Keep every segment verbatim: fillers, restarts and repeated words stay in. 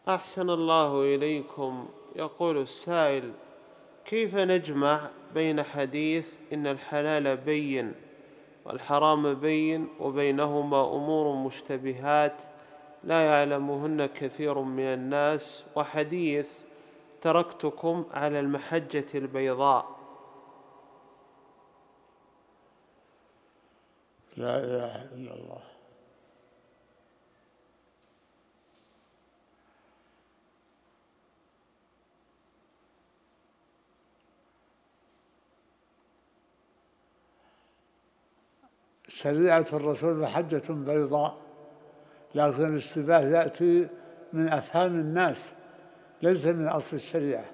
أحسن الله إليكم. يقول السائل: كيف نجمع بين حديث إن الحلال بين والحرام بين وبينهما أمور مشتبهات لا يعلمهن كثير من الناس، وحديث تركتكم على المحجة البيضاء؟ لا إله إلا الله. شريعة الرسول محجة بيضاء، لكن الاشتباه يأتي من أفهام الناس ليس من أصل الشريعة.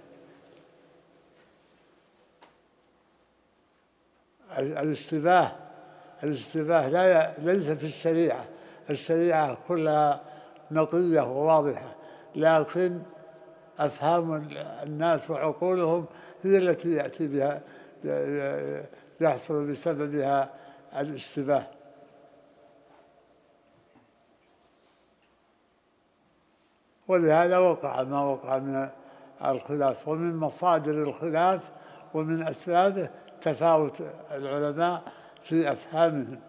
الاشتباه الاشتباه لا ليس في الشريعة، الشريعة كلها نقية وواضحة، لكن أفهام الناس وعقولهم هي التي يأتي بها يحصل بسببها الاشتباه. ولهذا وقع ما وقع من الخلاف، ومن مصادر الخلاف ومن أسبابه تفاوت العلماء في أفهامهم.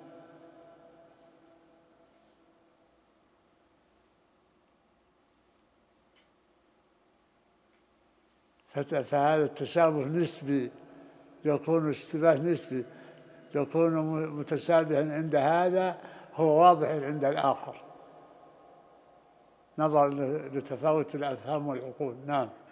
فهذا التشابه نسبي، يكون اشتباه نسبي، يكون متشابها عند هذا هو واضح عند الآخر، نظرا لتفاوت الأفهام والعقول. نعم.